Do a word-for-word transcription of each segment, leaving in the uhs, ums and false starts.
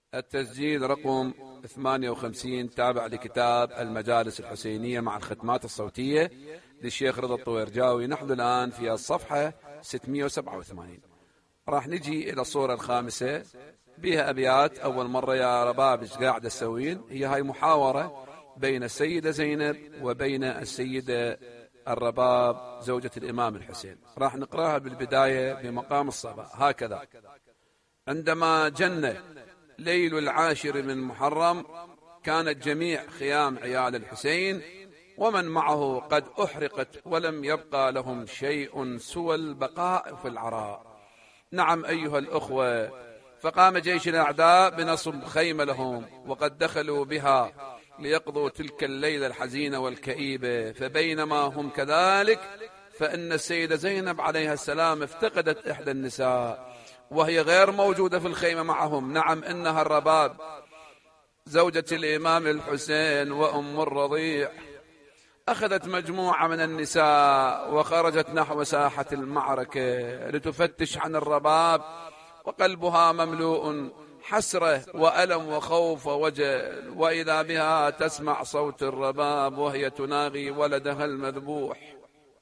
التسجيل رقم ثمانية وخمسين تابع لكتاب المجالس الحسينية مع الختمات الصوتية للشيخ رضا الطويرجاوي. نحن الآن في الصفحة ستمئة وسبعة وثمانين. راح نجي إلى الصورة الخامسة بها أبيات. أول مرة يا رباب إيش قاعدة تسوين؟ هي هاي محاورة بين السيدة زينب وبين السيدة الرباب زوجة الإمام الحسين. راح نقرأها بالبداية بمقام الصبا هكذا: عندما جن ليل العاشر من محرم كانت جميع خيام عيال الحسين ومن معه قد أحرقت ولم يبقى لهم شيء سوى البقاء في العراء. نعم أيها الأخوة، فقام جيش الأعداء بنصب خيمة لهم وقد دخلوا بها ليقضوا تلك الليلة الحزينة والكئيبة. فبينما هم كذلك فإن السيدة زينب عليها السلام افتقدت إحدى النساء وهي غير موجودة في الخيمة معهم. نعم إنها الرباب زوجة الإمام الحسين وأم الرضيع. أخذت مجموعة من النساء وخرجت نحو ساحة المعركة لتفتش عن الرباب، وقلبها مملوء حسرة وألم وخوف ووجل، وإذا بها تسمع صوت الرباب وهي تناغي ولدها المذبوح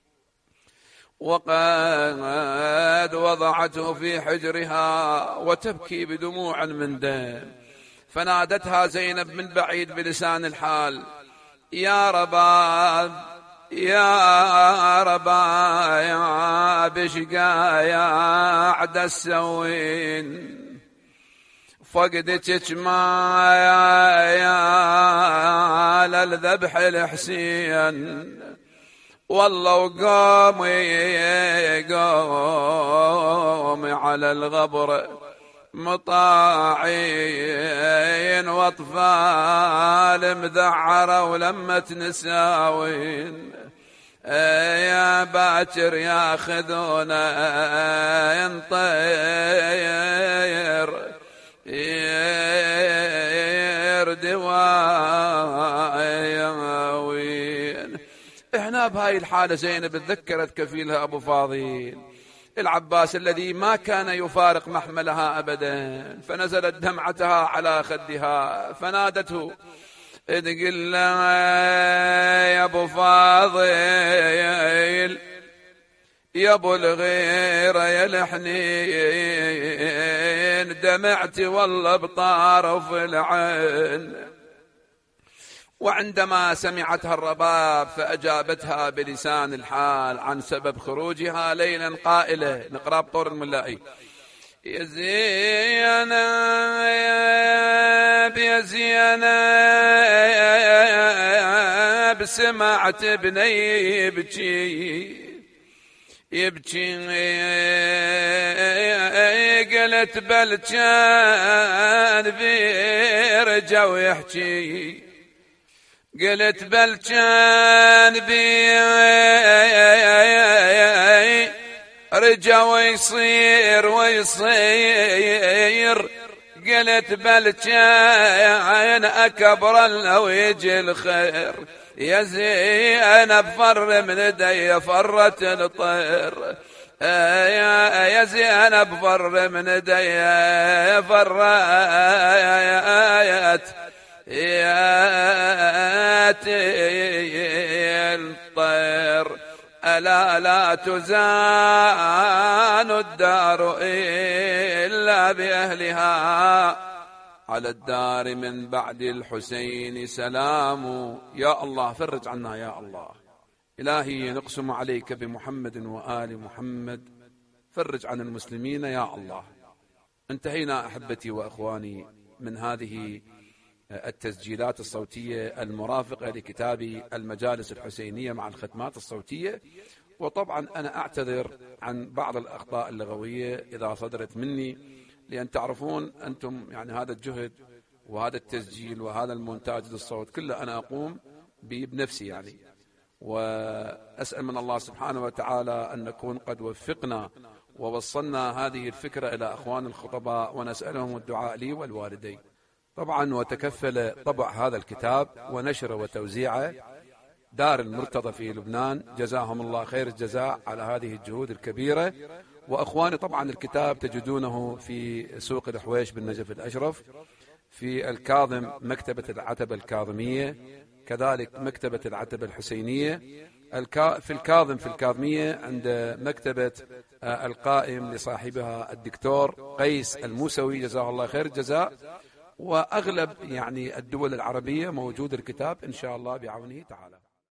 وقد وضعته في حجرها وتبكي بدموع من دم. فنادتها زينب من بعيد بلسان الحال: يا رباب يا رباب يا بشقا يا عد السوين، فقدتك ما يا للذبح الحسين. والله وقومي قومي على الغبر مطاعين واطفال مذعرة ولمة نساوين. يا باكر ياخذونا ينطير يردواين. احنا بهاي الحالة زينب تذكرت كفيلها أبو فاضل العباس الذي ما كان يفارق محملها أبدا، فنزلت دمعتها على خدها فنادته: تقول له يا أبو فاضل يا أبو الغيرة يا الحنين، دمعتي والله بطارف العين. وعندما سمعتها الرباب فأجابتها بلسان الحال عن سبب خروجها ليلا قائلة، نقرأ بطور الملائي: يا زينب يا زينب سمعت ابني يبكي يبكي، قلت بل كان بيرجع ويحكي، قلت بل كان بي رجع ويصير ويصير، قلت بل كان أكبر لو يجي الخير. يا زينب فر من يدي فرت الطير، يا زينب فر من يدي فرت ياتي الطير. ألا لا تزان الدار إلا بأهلها، على الدار من بعد الحسين سلام. يا الله فرج عنا يا الله. إلهي نقسم عليك بمحمد وآل محمد، فرج عن المسلمين يا الله. انتهينا أحبتي وأخواني من هذه التسجيلات الصوتية المرافقة لكتاب المجالس الحسينية مع الختمات الصوتية. وطبعا أنا أعتذر عن بعض الأخطاء اللغوية إذا صدرت مني، لأن تعرفون أنتم يعني هذا الجهد وهذا التسجيل وهذا المونتاج للصوت كله أنا أقوم به بنفسي يعني. وأسأل من الله سبحانه وتعالى أن نكون قد وفقنا ووصلنا هذه الفكرة إلى أخوان الخطباء، ونسألهم الدعاء لي والوالدين. طبعا وتكفل طبع هذا الكتاب ونشره وتوزيعه دار المرتضى في لبنان، جزاهم الله خير الجزاء على هذه الجهود الكبيرة. وأخواني طبعا الكتاب تجدونه في سوق الحويش بالنجف الأشرف، في الكاظم مكتبة العتبة الكاظمية، كذلك مكتبة العتبة الحسينية. في الكاظم في الكاظمية عند مكتبة القائم لصاحبها الدكتور قيس الموسوي جزاه الله خير الجزاء. وأغلب يعني الدول العربية موجود الكتاب إن شاء الله بعونه تعالى.